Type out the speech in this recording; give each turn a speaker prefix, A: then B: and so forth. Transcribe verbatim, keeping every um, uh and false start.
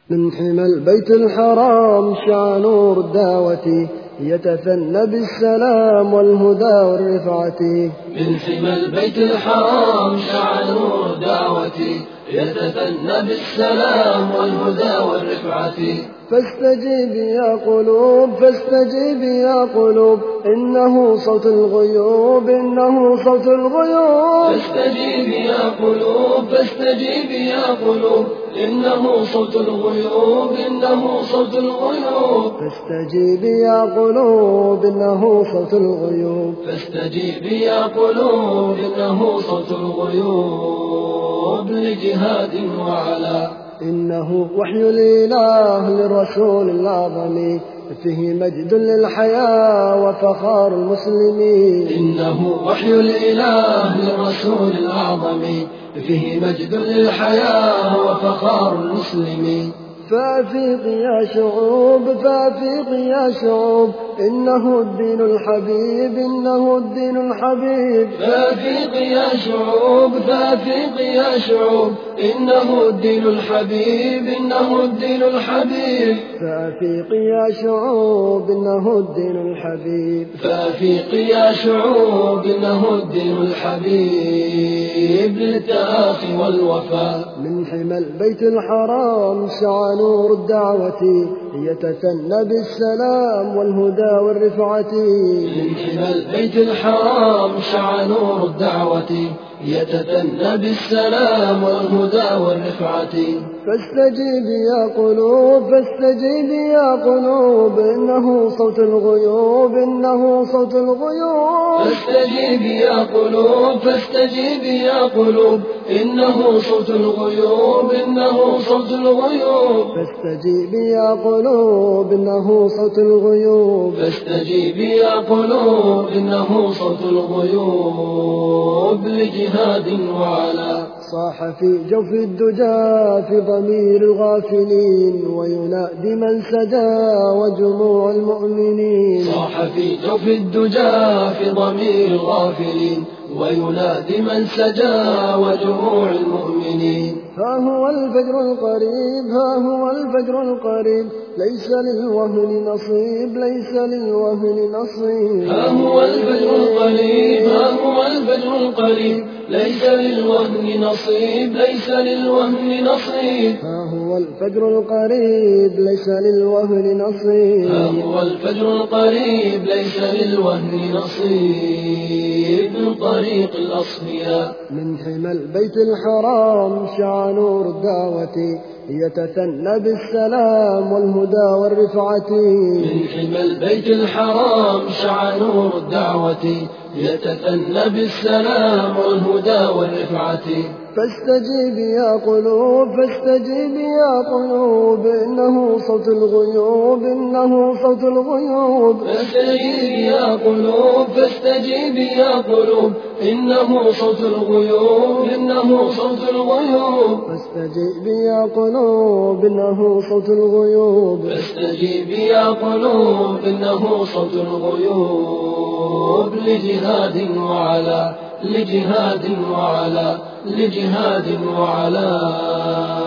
A: من حمى البيت الحرام شع نور الدعوة يتثنى بالسلام والهدى والرفعة.
B: من حمى البيت الحرام شع نور الدعوة يتثنى بالسلام والهدى والرفعة.
A: فاستجيب يا قلوب فاستجيب يا قلوب إنه صوت الغيوب إنه صوت الغيوب.
B: فاستجيب يا قلوب فاستجيب يا قلوب إنه صوت الغيوب إنه صوت الغيوب.
A: فاستجيب يا قلوب إنه صوت الغيوب.
B: فاستجيب يا قلوب إنه صوت الغيوب لجهاد وعلا.
A: إنه وحي الإله للرسول الأعظم فيه مجد للحياة وفخار المسلمين.
B: إنه وحي الإله للرسول الأعظم فيه مجد للحياة وفخار المسلمين.
A: فأفيق يا شعوب فأفيق يا شعوب إنه الدين الحبيب إنه الدين الحبيب.
B: فأفيق يا شعوب فأفيق يا شعوب إنه الدين الحبيب إنه الدين الحبيب.
A: فأفيق يا شعوب إنه الدين الحبيب.
B: فأفيق يا شعوب إنه الدين الحبيب للتآخي والوفاء.
A: من حمى البيت الحرام شع نور الدعوة يتثنى بالسلام والهدى والرفعة.
B: من حمى البيت الحرام شع نور الدعوة يتثنى بالسلام والهدى والرفعة.
A: فاستجيب يا قلوب فاستجيب يا قلوب إنه صوت الغيوب إنه صوت الغيوب.
B: فاستجيب يا قلوب فاستجيب يا قلوب إنه صوت الغيوب إنه صوت الغيوب.
A: فاستجيب يا قلوب إنه صوت الغيوب.
B: فاستجيب يا قلوب إنه صوت الغيوب لجهاد وعلا.
A: صاح في جوف الدجى في ضمير الغافلين وينادي من سجى وجموع المؤمنين.
B: صاح في جوف الدجى في ضمير الغافلين وينادي من سجى وجموع المؤمنين.
A: ها هو الفجر القريب ها هو الفجر القريب ليس للوهن نصيب ليس للوهن نصيب.
B: ها هو الفجر القريب ها هو الفجر القريب ليس للوهن نصيب ليس للوهن نصيب.
A: ها هو الفجر القريب ليس للوهن نصيب.
B: ها هو الفجر القريب ليس للوهن نصيب من طريق الأصفياء.
A: من حمى البيت الحرام شع نور الدعوة يتثنى بالسلام والهدى والرفعة.
B: من حمى البيت الحرام شع نور الدعوة يتثنى بالسلام والهدى والرفعة.
A: فاستجيب يا قلوب فاستجيب يا قلوب إنه صوت الغيوب إنه صوت الغيوب.
B: فاستجيب يا قلوب فاستجيب يا قلوب إنه صوت الغيوب إنه صوت الغيوب.
A: فاستجيب يا قلوب إنه صوت الغيوب.
B: فاستجيب يا قلوب إنه صوت الغيوب لجهاد وعلا لجهاد وعلا لجهاد وعلا.